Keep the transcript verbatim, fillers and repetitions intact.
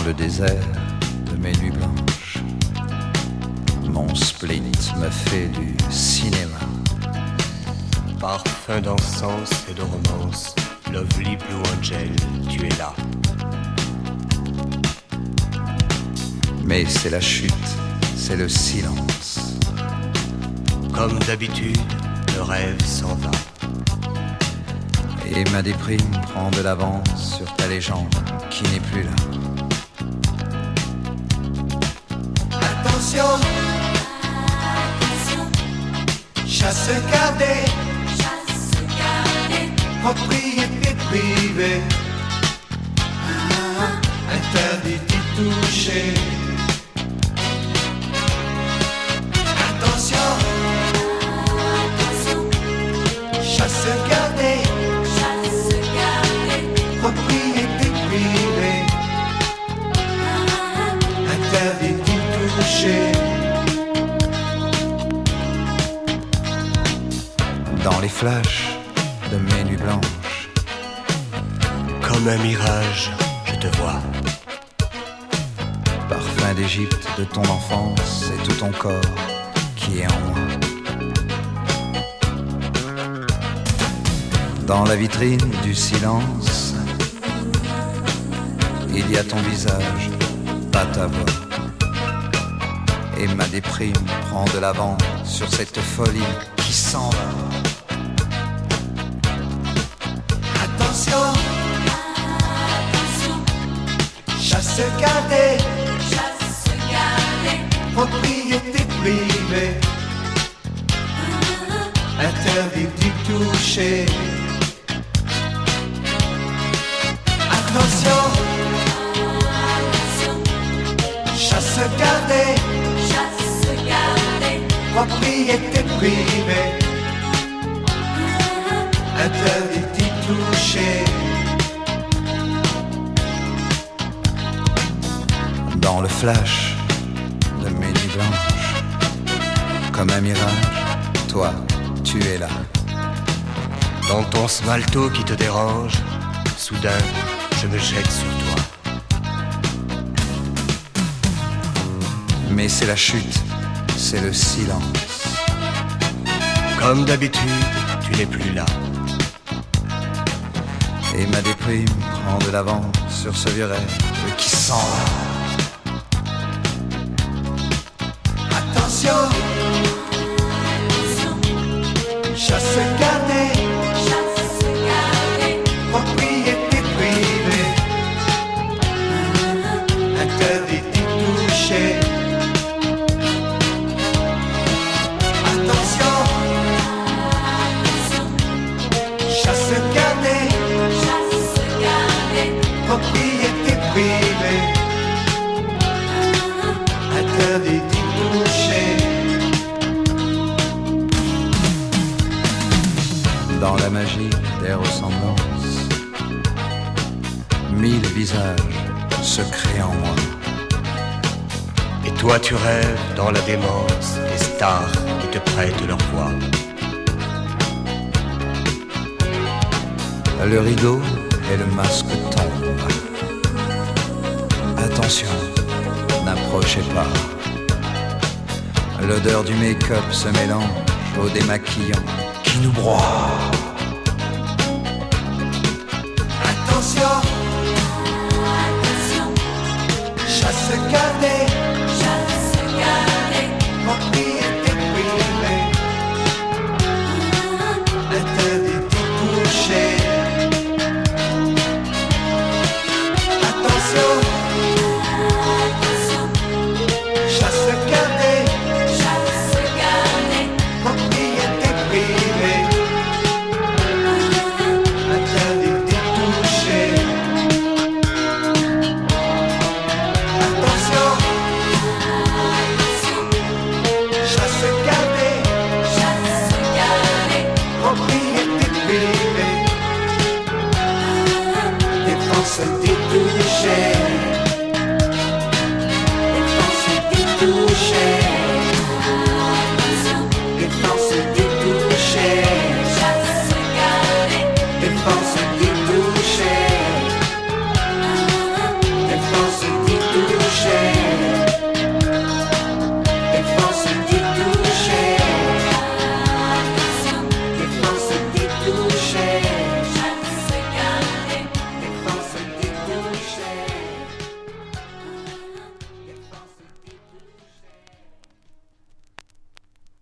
le désert de mes nuits blanches. Mon split me fait du cinéma. Parfum d'encens et de romance, Lovely Blue Angel, tu es là. Mais c'est la chute, c'est le silence. Comme d'habitude, le rêve s'en va. Et ma déprime prend de l'avance sur ta légende qui n'est plus là. Attention, chasse gardée, propriété privée, interdit d'y toucher. Attention, chasse gardée, propriété privée, interdit d'y toucher. Dans les flashs de mes nuits blanches, comme un mirage, je te vois. Parfum d'Égypte de ton enfance et tout ton corps qui est en moi. Dans la vitrine du silence, il y a ton visage, pas ta voix. Et ma déprime prend de l'avant sur cette folie qui s'en va. Attention, chasse gardée, propriété privée, interdit d'y toucher. Attention, chasse gardée, propriété privée, interdit d'y toucher. Dans le flash de mes nuits blanches, comme un mirage, toi, tu es là. Dans ton smalto qui te dérange, soudain, je me jette sur toi. Mais c'est la chute, c'est le silence. Comme d'habitude, tu n'es plus là. Et ma déprime prend de l'avant sur ce vieux rêve qui s'en va. Attention, chasse gardée, propriété privée, interdit d'y toucher. Attention, chasse gardée, propriété privée, interdit d'y toucher. Dans la magie des ressemblances, mille visages se créent en moi. Et toi tu rêves dans la démence des stars qui te prêtent leur voix. Le rideau et le masque tombent. Attention, n'approchez pas. L'odeur du make-up se mélange au démaquillant qui nous broie. Attention, chasse gardée,